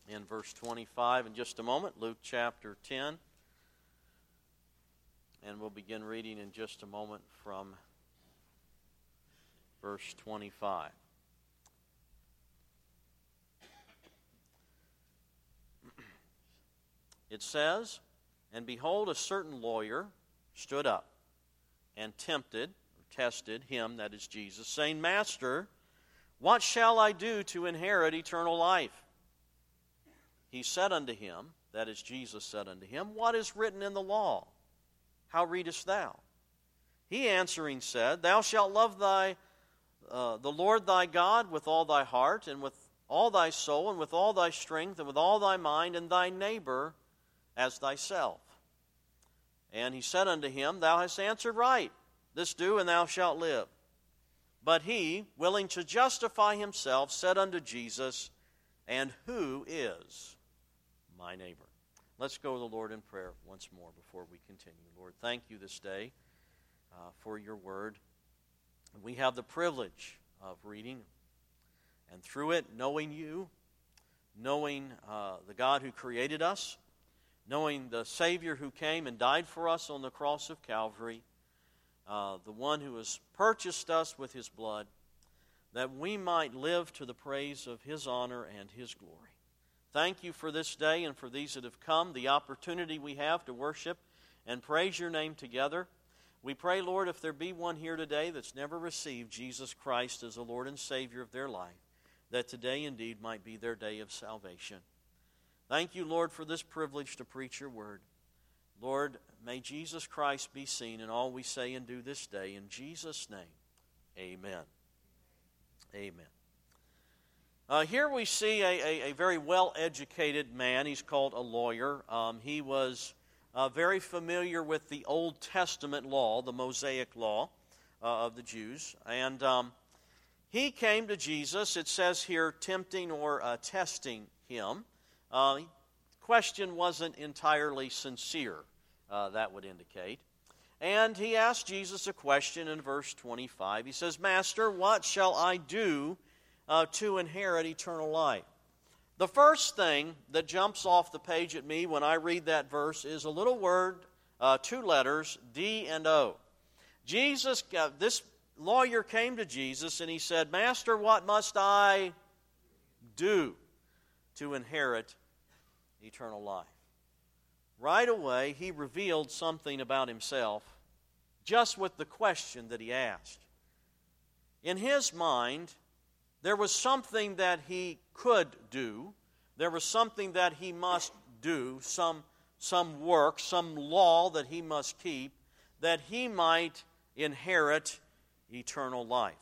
in verse 25 in just a moment, Luke chapter 10. And we'll begin reading in just a moment from verse 25. It says, "And behold, a certain lawyer stood up and tempted," or tested him, that is Jesus, saying, "Master, what shall I do to inherit eternal life?" He said unto him, that is Jesus said unto him, "What is written in the law? How readest thou?" He answering said, "Thou shalt love the Lord thy God with all thy heart, and with all thy soul, and with all thy strength, and with all thy mind, and thy neighbor as thyself." And he said unto him, "Thou hast answered right. This do, and thou shalt live." But he, willing to justify himself, said unto Jesus, "And who is my neighbor?" Let's go to the Lord in prayer once more before we continue. Lord, thank you this day for your word. We have the privilege of reading, and through it, knowing you, knowing the God who created us, knowing the Savior who came and died for us on the cross of Calvary, the one who has purchased us with his blood, that we might live to the praise of his honor and his glory. Thank you for this day and for these that have come, the opportunity we have to worship and praise your name together. We pray, Lord, if there be one here today that's never received Jesus Christ as the Lord and Savior of their life, that today indeed might be their day of salvation. Thank you, Lord, for this privilege to preach your word. Lord, may Jesus Christ be seen in all we say and do this day. In Jesus' name, amen. Amen. Here we see a very well-educated man. He's called a lawyer. He was very familiar with the Old Testament law, the Mosaic law of the Jews. And he came to Jesus, it says here, tempting or testing him. The question wasn't entirely sincere, that would indicate. And he asked Jesus a question in verse 25. He says, "Master, what shall I do to inherit eternal life?" The first thing that jumps off the page at me when I read that verse is a little word, two letters, D and O. This lawyer came to Jesus and he said, "Master, what must I do to inherit eternal life?" Right away, he revealed something about himself just with the question that he asked. In his mind, there was something that he could do. There was something that he must do, some work, some law that he must keep, that he might inherit eternal life.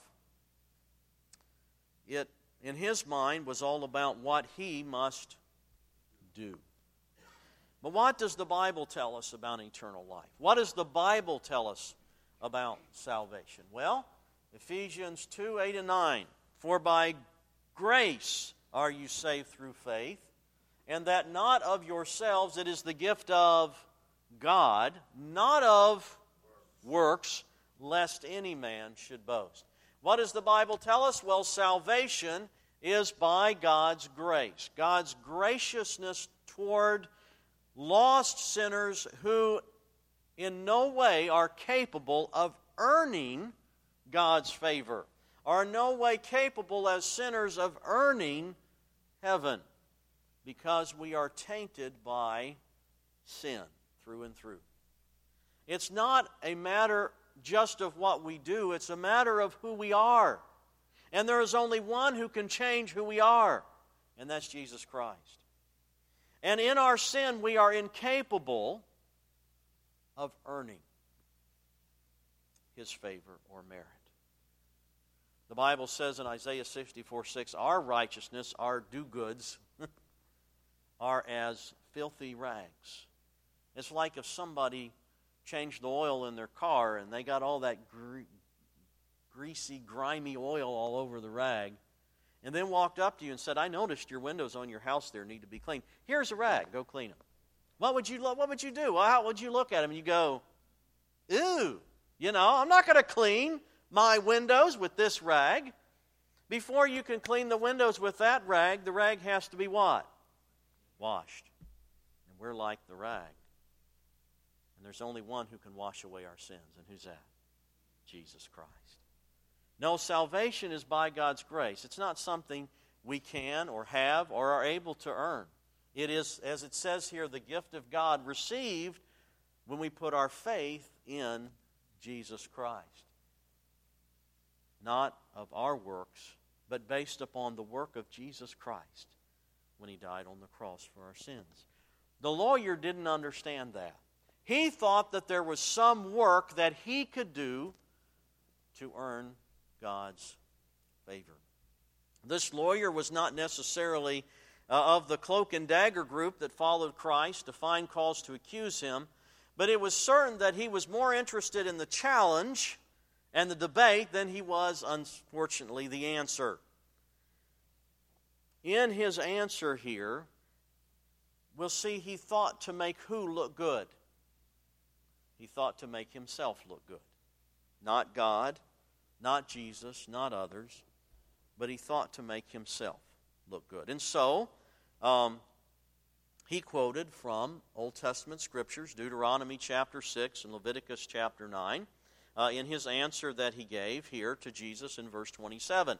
It, in his mind, was all about what he must do. But what does the Bible tell us about eternal life? What does the Bible tell us about salvation? Well, Ephesians 2, 8 and 9. "For by grace are you saved through faith, and that not of yourselves, it is the gift of God, not of works, lest any man should boast." What does the Bible tell us? Well, salvation is by God's grace. God's graciousness toward lost sinners who in no way are capable of earning God's favor, are in no way capable as sinners of earning heaven, because we are tainted by sin through and through. It's not a matter just of what we do, it's a matter of who we are. And there is only one who can change who we are, and that's Jesus Christ. And in our sin, we are incapable of earning his favor or merit. The Bible says in Isaiah 64:6, our righteousness, our do-goods, are as filthy rags. It's like if somebody changed the oil in their car and they got all that greasy, grimy oil all over the rag, and then walked up to you and said, "I noticed your windows on your house there need to be cleaned. Here's a rag, go clean them." What would you do? Well, how would you look at them? And you go, "Ew, I'm not going to clean my windows with this rag." Before you can clean the windows with that rag, the rag has to be what? washed, and we're like the rag. And there's only one who can wash away our sins, and who's that? Jesus Christ. No, salvation is by God's grace. It's not something we can or have or are able to earn. It is, as it says here, the gift of God received when we put our faith in Jesus Christ. Not of our works, but based upon the work of Jesus Christ when He died on the cross for our sins. The lawyer didn't understand that. He thought that there was some work that he could do to earn God's favor. This lawyer was not necessarily of the cloak and dagger group that followed Christ to find cause to accuse him, but it was certain that he was more interested in the challenge and the debate than he was, unfortunately, the answer. In his answer here, we'll see he thought to make who look good? He thought to make himself look good. Not God, not Jesus, not others, but he thought to make himself look good. And so, he quoted from Old Testament scriptures, Deuteronomy chapter 6 and Leviticus chapter 9, in his answer that he gave here to Jesus in verse 27.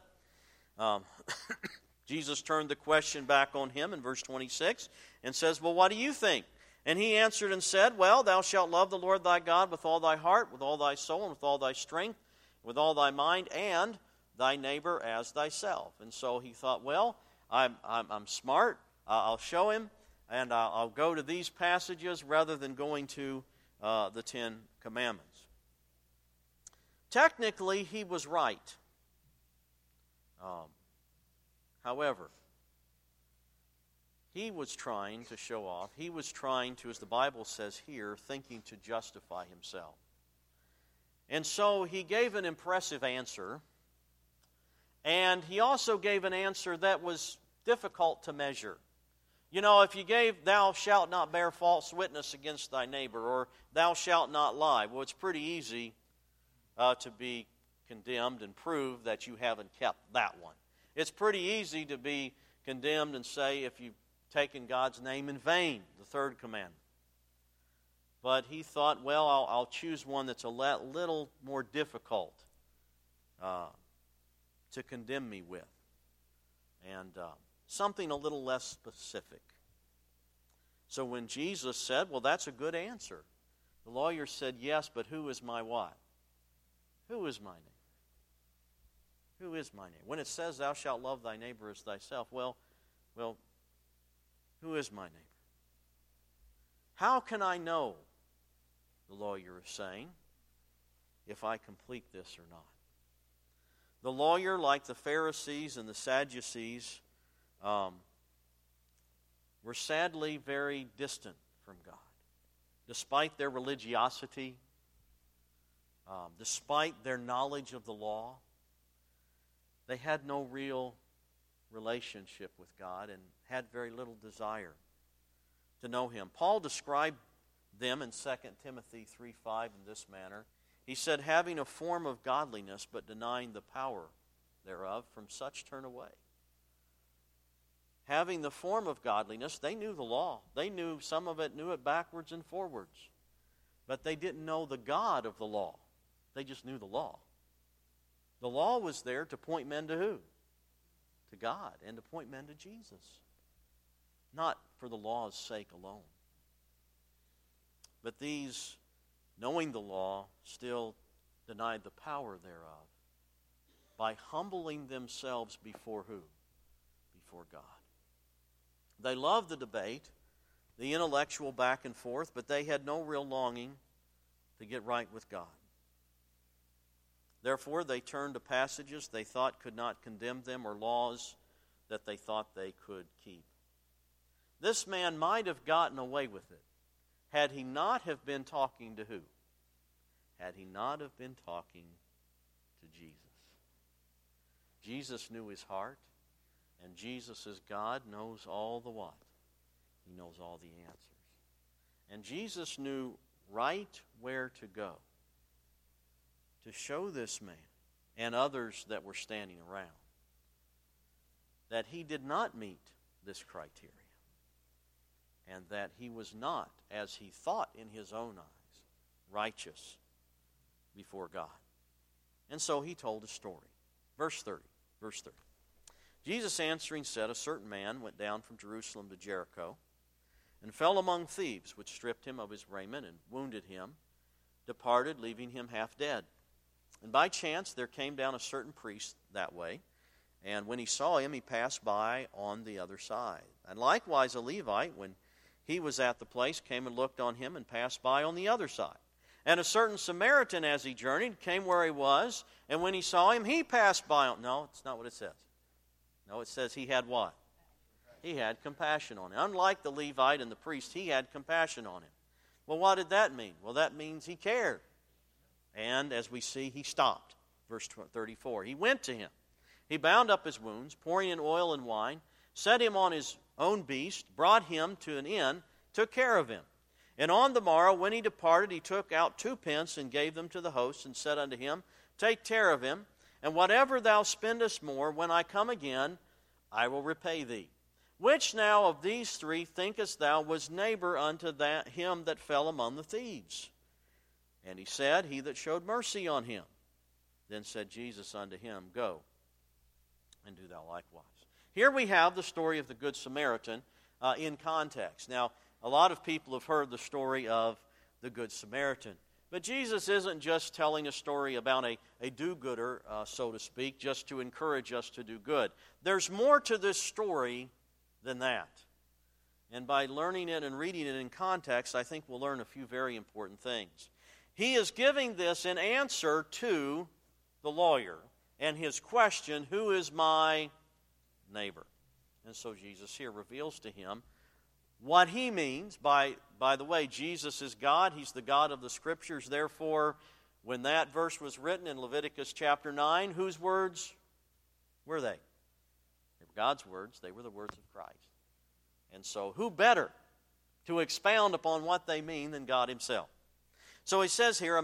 Jesus turned the question back on him in verse 26 and says, well, what do you think? And he answered and said, well, thou shalt love the Lord thy God with all thy heart, with all thy soul, and with all thy strength, with all thy mind, and thy neighbor as thyself. And so he thought, well, I'm smart. I'll show him, and I'll go to these passages rather than going to the Ten Commandments. Technically, he was right. However, he was trying to show off. He was trying to, as the Bible says here, thinking to justify himself. And so he gave an impressive answer, and he also gave an answer that was difficult to measure. You know, if you gave, thou shalt not bear false witness against thy neighbor, or thou shalt not lie, well, it's pretty easy to be condemned and prove that you haven't kept that one. It's pretty easy to be condemned and say if you've taken God's name in vain, the third commandment. But he thought, well, I'll choose one that's a little more difficult to condemn me with, and something a little less specific. So when Jesus said, well, that's a good answer, the lawyer said, yes, but who is my what? Who is my neighbor? Who is my neighbor? When it says, thou shalt love thy neighbor as thyself, well, who is my neighbor? How can I know, the lawyer is saying, if I complete this or not? The lawyer, like the Pharisees and the Sadducees, were sadly very distant from God. Despite their religiosity, despite their knowledge of the law, they had no real relationship with God and had very little desire to know Him. Paul described them in 2 Timothy 3:5 in this manner. He said, having a form of godliness but denying the power thereof, from such turn away. Having the form of godliness, they knew the law. They knew some of it, knew it backwards and forwards. But they didn't know the God of the law. They just knew the law. The law was there to point men to who? To God, and to point men to Jesus. Not for the law's sake alone. But these, knowing the law, still denied the power thereof by humbling themselves before who? Before God. They loved the debate, the intellectual back and forth, but they had no real longing to get right with God. Therefore, they turned to passages they thought could not condemn them, or laws that they thought they could keep. This man might have gotten away with it had he not have been talking to who? Had he not have been talking to Jesus. Jesus knew his heart, and Jesus as God knows all the what? He knows all the answers. And Jesus knew right where to go to show this man and others that were standing around that he did not meet this criteria. and that he was not, as he thought in his own eyes, righteous before God. And so he told a story. Verse 30. Jesus answering said, A certain man went down from Jerusalem to Jericho, and fell among thieves, which stripped him of his raiment and wounded him, departed, leaving him half dead. And by chance there came down a certain priest that way, and when he saw him, he passed by on the other side. And likewise a Levite, when he was at the place, came and looked on him and passed by on the other side. And a certain Samaritan, as he journeyed, came where he was, and when he saw him, he passed by on... No, it's not what it says. No, it says he had what? He had compassion on him. Unlike the Levite and the priest, he had compassion on him. Well, what did that mean? Well, that means he cared. And as we see, he stopped. Verse 34. He went to him. He bound up his wounds, pouring in oil and wine, set him on his own beast, brought him to an inn, took care of him. And on the morrow, when he departed, he took out 2 pence and gave them to the host, and said unto him, Take care of him, and whatever thou spendest more, when I come again, I will repay thee. Which now of these 3 thinkest thou was neighbor unto him that fell among the thieves? And he said, He that showed mercy on him. Then said Jesus unto him, Go, and do thou likewise. Here we have the story of the Good Samaritan in context. Now, a lot of people have heard the story of the Good Samaritan. But Jesus isn't just telling a story about a do-gooder, so to speak, just to encourage us to do good. There's more to this story than that. And by learning it and reading it in context, I think we'll learn a few very important things. He is giving this in answer to the lawyer and his question, Who is my neighbor? And so Jesus here reveals to him what he means. By the way, Jesus is God. He's the God of the Scriptures. Therefore, when that verse was written in Leviticus chapter 9, whose words were they? They were God's words. They were the words of Christ. And so who better to expound upon what they mean than God himself? So he says here,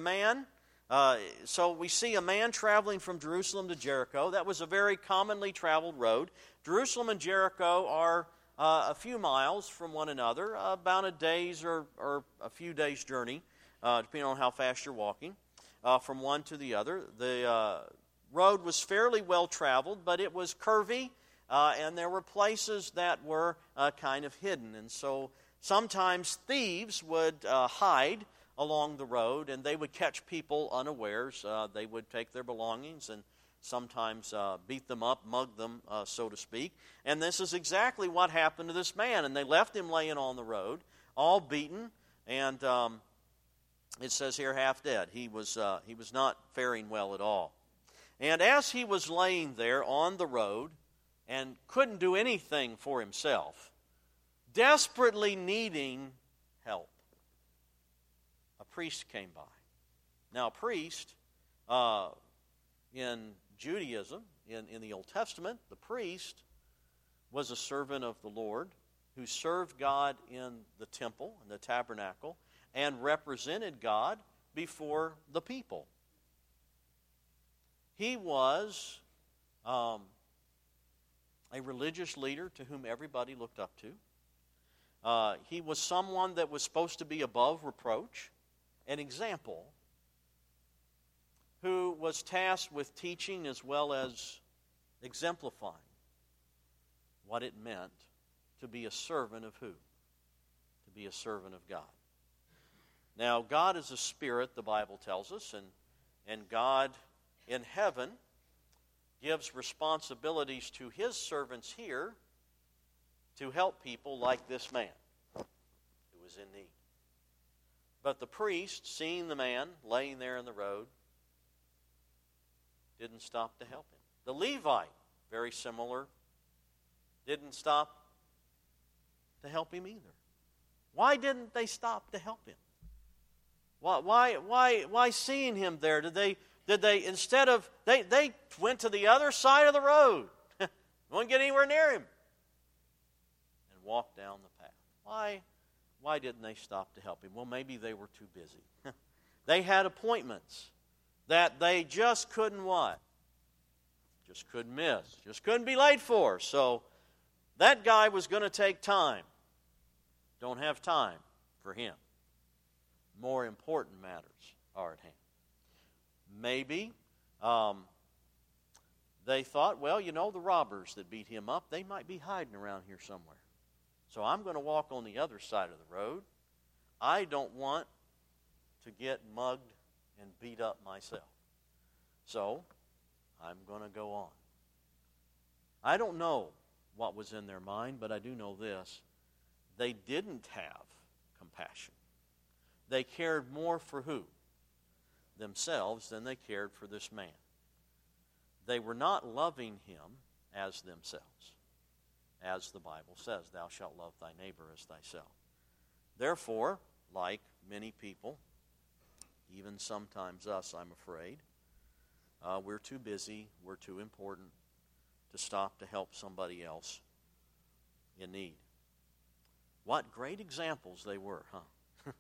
so we see a man traveling from Jerusalem to Jericho. That was a very commonly traveled road. Jerusalem and Jericho are a few miles from one another, about a day's or a few days' journey, depending on how fast you're walking, from one to the other. The road was fairly well traveled, but it was curvy, and there were places that were kind of hidden. And so sometimes thieves would hide along the road, and they would catch people unawares. They would take their belongings and sometimes beat them up, mug them, so to speak. And this is exactly what happened to this man. And they left him laying on the road, all beaten, and it says here half dead. He was not faring well at all. And as he was laying there on the road and couldn't do anything for himself, desperately needing help, a priest came by. Now, a priest, in Judaism, in the Old Testament, the priest was a servant of the Lord who served God in the temple, in the tabernacle, and represented God before the people. He was a religious leader to whom everybody looked up to. He was someone that was supposed to be above reproach, an example, who was tasked with teaching as well as exemplifying what it meant to be a servant of who? To be a servant of God. Now, God is a spirit, the Bible tells us, and God in heaven gives responsibilities to his servants here to help people like this man who was in need. But the priest, seeing the man laying there in the road, didn't stop to help him. The Levite, very similar, didn't stop to help him either. Why didn't they stop to help him? Why seeing him there, did they instead of, they went to the other side of the road, wouldn't get anywhere near him, and walked down the path. Why didn't they stop to help him? Well, maybe they were too busy. They had appointments that they just couldn't what? Just couldn't miss. Just couldn't be late for. So that guy was going to take time don't have time for him. More important matters are at hand. Maybe they thought, well, the robbers that beat him up, they might be hiding around here somewhere. So I'm going to walk on the other side of the road. I don't want to get mugged and beat up myself. So I'm going to go on. I don't know what was in their mind, but I do know this. They didn't have compassion. They cared more for who? Themselves than they cared for this man. They were not loving him as themselves. As the Bible says, thou shalt love thy neighbor as thyself. Therefore, like many people, even sometimes us, I'm afraid, we're too busy, we're too important to stop to help somebody else in need. What great examples they were, huh?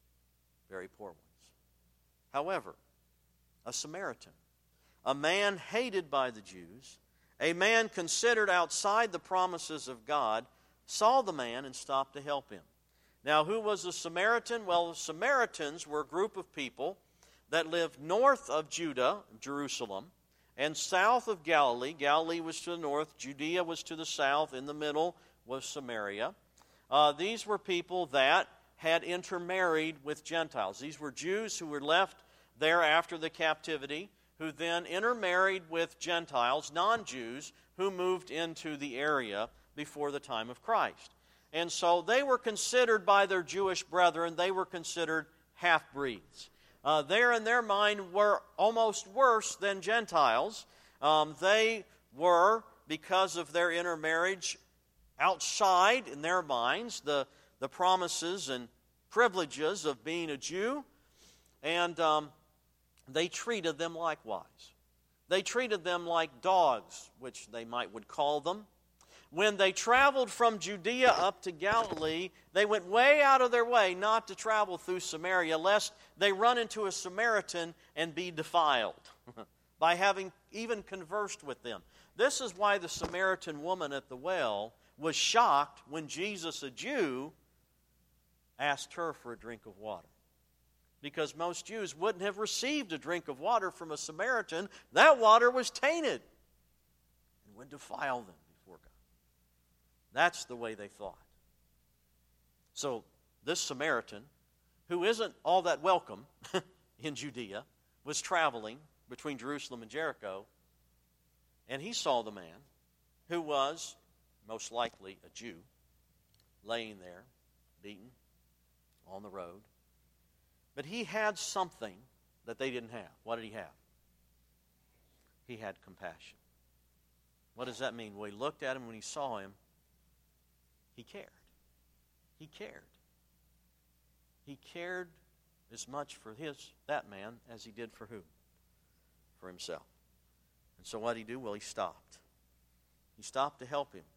Very poor ones. However, a Samaritan, a man hated by the Jews, a man considered outside the promises of God, saw the man and stopped to help him. Now, who was a Samaritan? Well, the Samaritans were a group of people that lived north of Judah, Jerusalem, and south of Galilee. Galilee was to the north, Judea was to the south, in the middle was Samaria. These were people that had intermarried with Gentiles. These were Jews who were left there after the captivity, who then intermarried with Gentiles, non-Jews, who moved into the area before the time of Christ. And so they were considered by their Jewish brethren, they were considered half-breeds. They, in their mind, were almost worse than Gentiles. They were, because of their intermarriage, outside, in their minds, the promises and privileges of being a Jew, and they treated them likewise. They treated them like dogs, which they would call them. When they traveled from Judea up to Galilee, they went way out of their way not to travel through Samaria, lest they run into a Samaritan and be defiled by having even conversed with them. This is why the Samaritan woman at the well was shocked when Jesus, a Jew, asked her for a drink of water. Because most Jews wouldn't have received a drink of water from a Samaritan. That water was tainted and would defile them before God. That's the way they thought. So this Samaritan, who isn't all that welcome in Judea, was traveling between Jerusalem and Jericho, and he saw the man who was most likely a Jew, laying there, beaten, on the road. But he had something that they didn't have. What did he have? He had compassion. What does that mean? Well, he looked at him when he saw him. He cared. He cared. He cared as much for that man as he did for who? For himself. And so what did he do? Well, he stopped. He stopped to help him.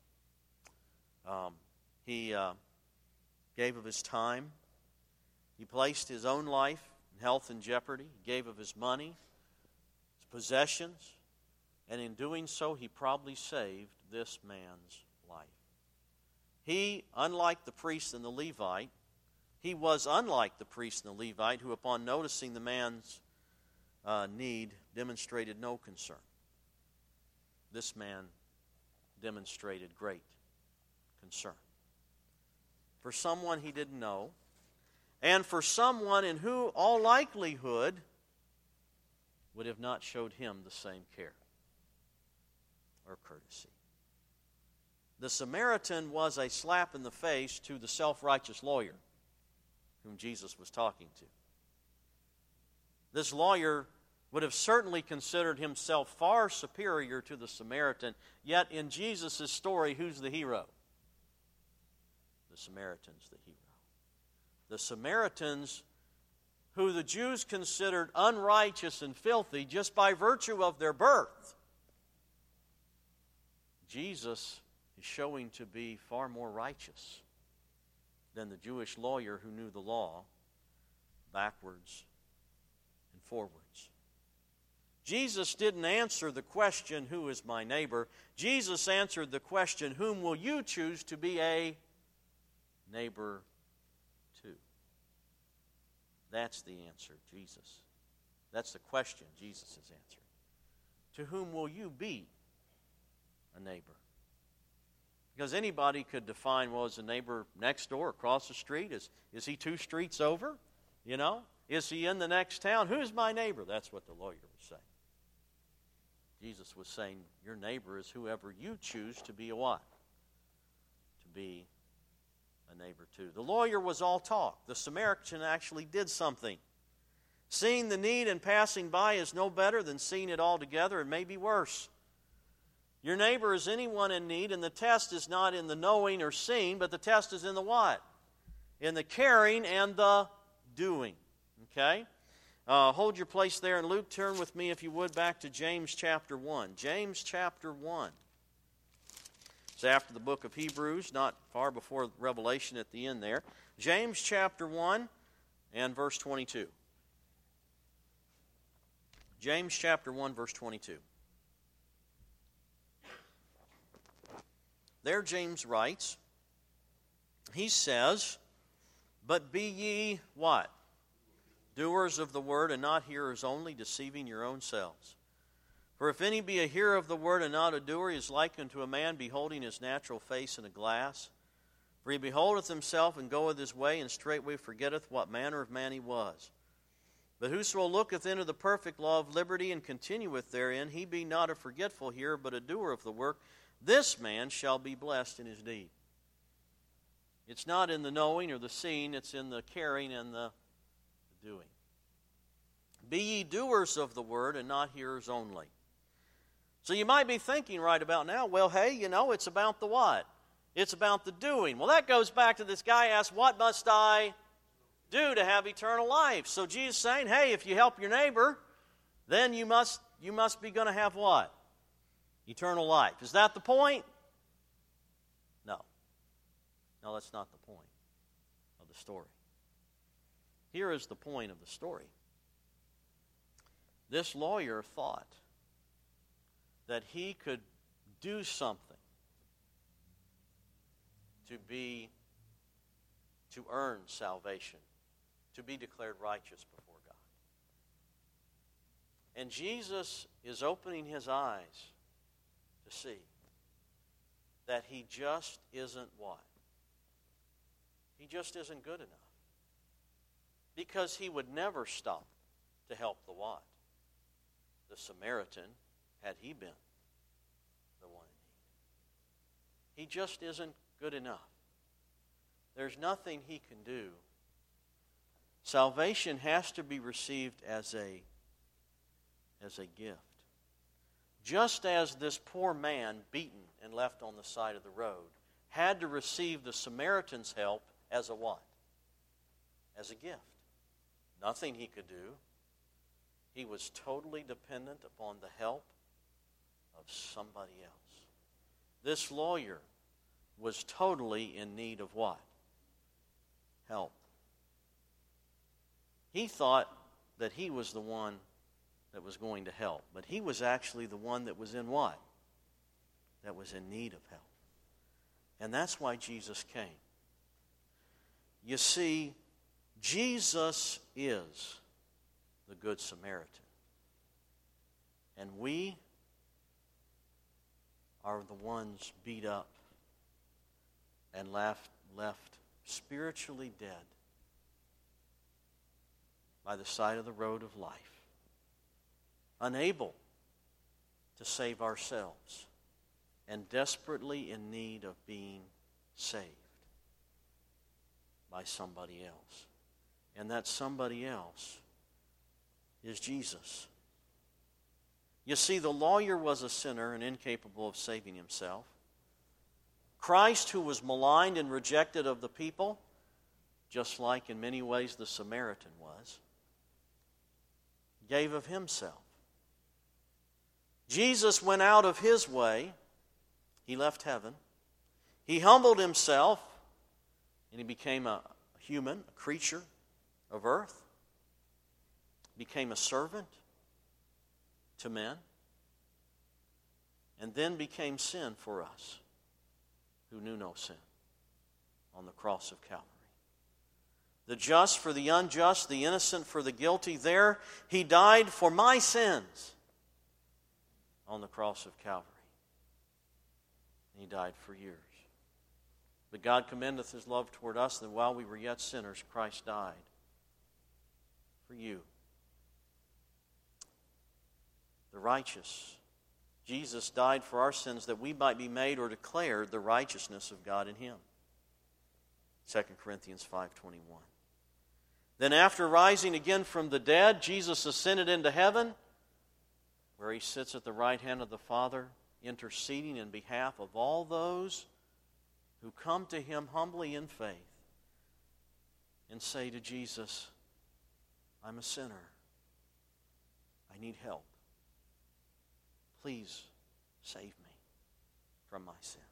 He gave of his time. He placed his own life and health in jeopardy. He gave of his money, his possessions, and in doing so, he probably saved this man's life. He, unlike the priest and the Levite, he was unlike the priest and the Levite, who upon noticing the man's need demonstrated no concern. This man demonstrated great concern. For someone he didn't know, and for someone in who all likelihood would have not showed him the same care or courtesy. The Samaritan was a slap in the face to the self-righteous lawyer whom Jesus was talking to. This lawyer would have certainly considered himself far superior to the Samaritan, yet in Jesus' story, who's the hero? The Samaritan's the hero. The Samaritans, who the Jews considered unrighteous and filthy just by virtue of their birth, Jesus is showing to be far more righteous than the Jewish lawyer who knew the law backwards and forwards. Jesus didn't answer the question, who is my neighbor? Jesus answered the question, whom will you choose to be a neighbor to? That's the answer, Jesus. That's the question Jesus is answering. To whom will you be a neighbor? Because anybody could define, well, is a neighbor next door, across the street? Is he 2 streets over? You know? Is he in the next town? Who's my neighbor? That's what the lawyer was saying. Jesus was saying, your neighbor is whoever you choose to be a what? To be a neighbor to. The lawyer was all talk. The Samaritan actually did something. Seeing the need and passing by is no better than seeing it all together, and maybe worse. Your neighbor is anyone in need, and the test is not in the knowing or seeing, but the test is in the what? In the caring and the doing. Okay? Hold your place there, and Luke, turn with me, if you would, back to James chapter 1. James chapter 1. It's after the book of Hebrews, not far before Revelation at the end there. James chapter 1 and verse 22. James chapter 1, verse 22. There James writes, he says, but be ye what? Doers of the word and not hearers only, deceiving your own selves. For if any be a hearer of the word and not a doer, he is like unto a man beholding his natural face in a glass. For he beholdeth himself and goeth his way, and straightway forgetteth what manner of man he was. But whoso looketh into the perfect law of liberty and continueth therein, he be not a forgetful hearer, but a doer of the work, this man shall be blessed in his deed. It's not in the knowing or the seeing, it's in the caring and the doing. Be ye doers of the word and not hearers only. So you might be thinking right about now, well, hey, it's about the what? It's about the doing. Well, that goes back to this guy asked, what must I do to have eternal life? So Jesus is saying, hey, if you help your neighbor, then you must be going to have what? Eternal life. Is that the point? No. No, that's not the point of the story. Here is the point of the story. This lawyer thought that he could do something to earn salvation, to be declared righteous before God. And Jesus is opening his eyes to see that he just isn't what? He just isn't good enough. Because he would never stop to help the what? The Samaritan, had he been the one in need. He just isn't good enough. There's nothing he can do. Salvation has to be received as a gift. Just as this poor man, beaten and left on the side of the road, had to receive the Samaritan's help as a what? As a gift. Nothing he could do. He was totally dependent upon the help of somebody else. This lawyer was totally in need of what? Help. He thought that he was the one that was going to help, but he was actually the one that was in what? That was in need of help. And that's why Jesus came. You see, Jesus is the Good Samaritan. And we are the ones beat up and left spiritually dead by the side of the road of life, unable to save ourselves and desperately in need of being saved by somebody else. And that somebody else is Jesus. You see, the lawyer was a sinner and incapable of saving himself. Christ, who was maligned and rejected of the people, just like in many ways the Samaritan was, gave of himself. Jesus went out of his way. He left heaven. He humbled himself, and he became a human, a creature of earth. Became a servant to men, and then became sin for us who knew no sin on the cross of Calvary. The just for the unjust, the innocent for the guilty. There He died for my sins on the cross of Calvary. He died for yours. But God commendeth His love toward us, that while we were yet sinners, Christ died for you. The righteous. Jesus died for our sins that we might be made or declared the righteousness of God in Him. 2 Corinthians 5:21. Then after rising again from the dead, Jesus ascended into heaven, where He sits at the right hand of the Father, interceding in behalf of all those who come to Him humbly in faith and say to Jesus, I'm a sinner. I need help. Please save me from my sin.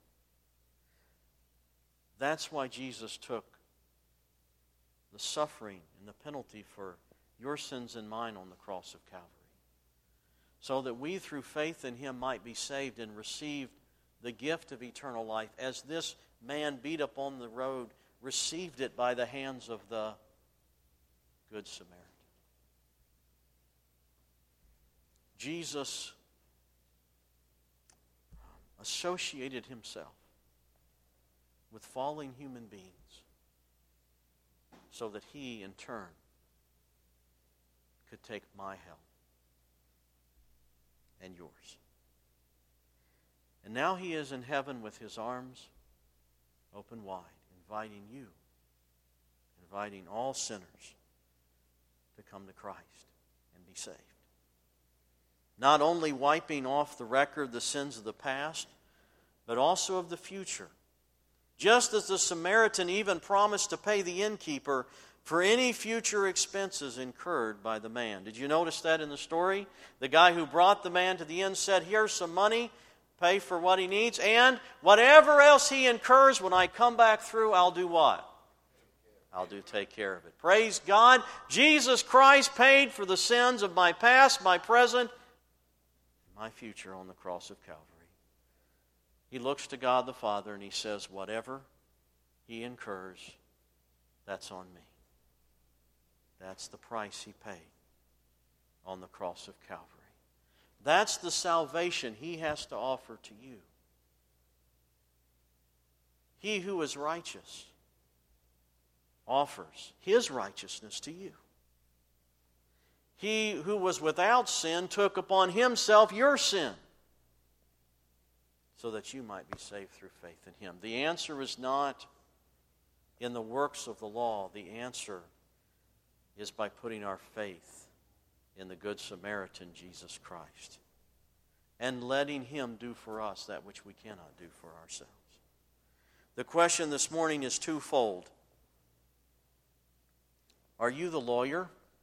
That's why Jesus took the suffering and the penalty for your sins and mine on the cross of Calvary, so that we through faith in Him might be saved and receive the gift of eternal life, as this man beat up on the road received it by the hands of the Good Samaritan. Jesus associated Himself with falling human beings so that He, in turn, could take my hell and yours. And now He is in heaven with His arms open wide, inviting you, inviting all sinners to come to Christ and be saved. Not only wiping off the record the sins of the past, but also of the future. Just as the Samaritan even promised to pay the innkeeper for any future expenses incurred by the man. Did you notice that in the story? The guy who brought the man to the inn said, here's some money, pay for what he needs, and whatever else he incurs, when I come back through, I'll do what? I'll take care of it. Praise God. Jesus Christ paid for the sins of my past, my present, my future on the cross of Calvary. He looks to God the Father and He says, whatever He incurs, that's on me. That's the price He paid on the cross of Calvary. That's the salvation He has to offer to you. He who is righteous offers His righteousness to you. He who was without sin took upon Himself your sin so that you might be saved through faith in Him. The answer is not in the works of the law. The answer is by putting our faith in the Good Samaritan, Jesus Christ, and letting Him do for us that which we cannot do for ourselves. The question this morning is twofold. Are you the lawyer?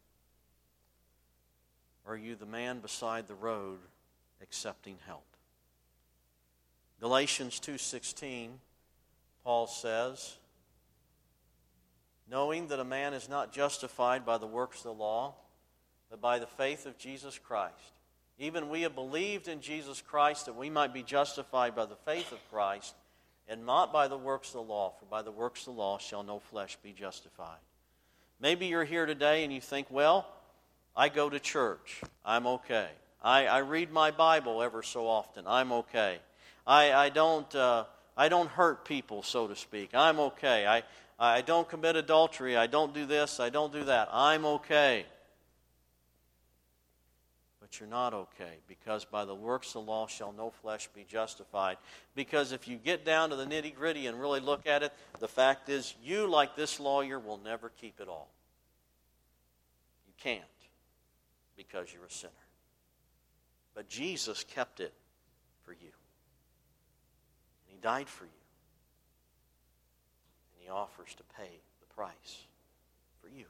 Or are you the man beside the road accepting help? Galatians 2:16, Paul says, knowing that a man is not justified by the works of the law, but by the faith of Jesus Christ. Even we have believed in Jesus Christ that we might be justified by the faith of Christ, and not by the works of the law, for by the works of the law shall no flesh be justified. Maybe you're here today and you think, well, I go to church. I'm okay. I read my Bible ever so often. I'm okay. I don't hurt people, so to speak. I'm okay. I don't commit adultery. I don't do this. I don't do that. I'm okay. But you're not okay, because by the works of the law shall no flesh be justified. Because if you get down to the nitty-gritty and really look at it, the fact is you, like this lawyer, will never keep it all. You can't, because you're a sinner. But Jesus kept it for you. And He died for you. And He offers to pay the price for you.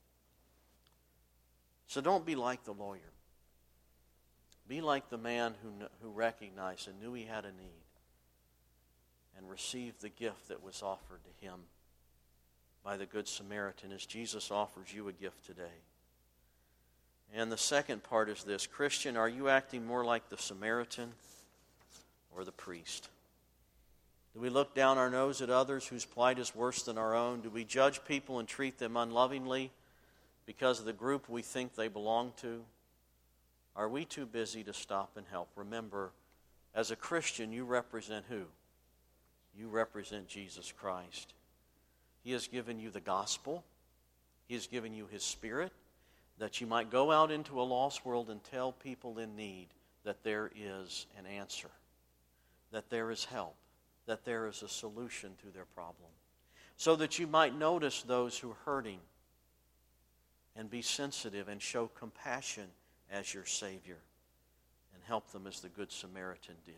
So don't be like the lawyer. Be like the man who recognized and knew he had a need and received the gift that was offered to him by the Good Samaritan, as Jesus offers you a gift today. And the second part is this: Christian, are you acting more like the Samaritan or the priest? Do we look down our nose at others whose plight is worse than our own? Do we judge people and treat them unlovingly because of the group we think they belong to? Are we too busy to stop and help? Remember, as a Christian, you represent who? You represent Jesus Christ. He has given you the gospel. He has given you His Spirit, that you might go out into a lost world and tell people in need that there is an answer, that there is help, that there is a solution to their problem, so that you might notice those who are hurting and be sensitive and show compassion as your Savior and help them as the Good Samaritan did.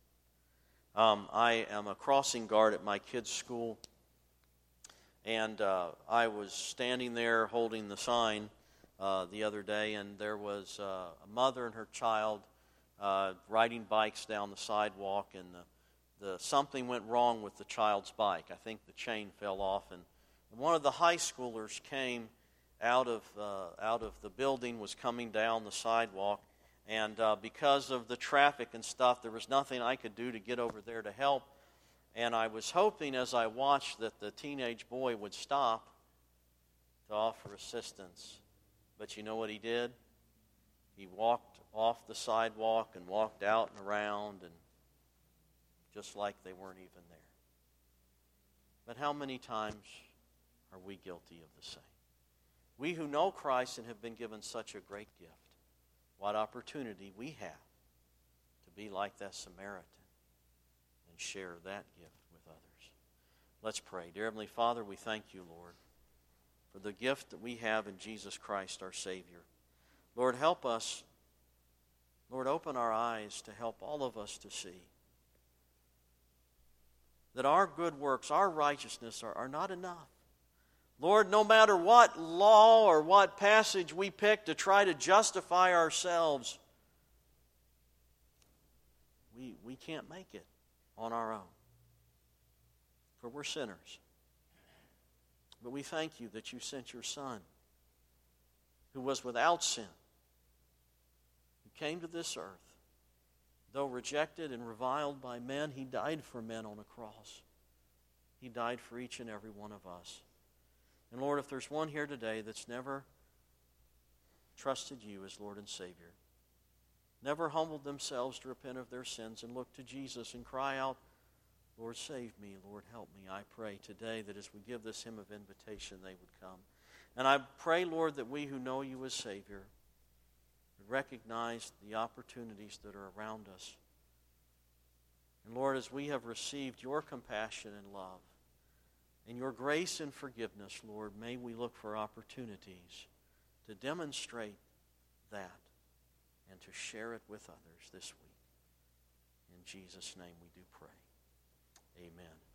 I am a crossing guard at my kids' school, and I was standing there holding the sign the other day, and there was a mother and her child riding bikes down the sidewalk, and something went wrong with the child's bike. I think the chain fell off, and one of the high schoolers came out of the building, was coming down the sidewalk, and because of the traffic and stuff, there was nothing I could do to get over there to help. And I was hoping as I watched that the teenage boy would stop to offer assistance. But you know what he did? He walked off the sidewalk and walked out and around, and just like they weren't even there. But how many times are we guilty of the same? We who know Christ and have been given such a great gift, what opportunity we have to be like that Samaritan and share that gift with others. Let's pray. Dear Heavenly Father, we thank you, Lord, for the gift that we have in Jesus Christ, our Savior. Lord, help us. Lord, open our eyes to help all of us to see that our good works, our righteousness are not enough. Lord, no matter what law or what passage we pick to try to justify ourselves, we can't make it on our own, for we're sinners. But we thank you that you sent your Son, who was without sin, who came to this earth. Though rejected and reviled by men, He died for men on a cross. He died for each and every one of us. And Lord, if there's one here today that's never trusted you as Lord and Savior, never humbled themselves to repent of their sins and look to Jesus and cry out, Lord, save me, Lord, help me, I pray today that as we give this hymn of invitation, they would come. And I pray, Lord, that we who know you as Savior would recognize the opportunities that are around us. And Lord, as we have received your compassion and love, and your grace and forgiveness, Lord, may we look for opportunities to demonstrate that and to share it with others this week. In Jesus' name we do pray. Amen.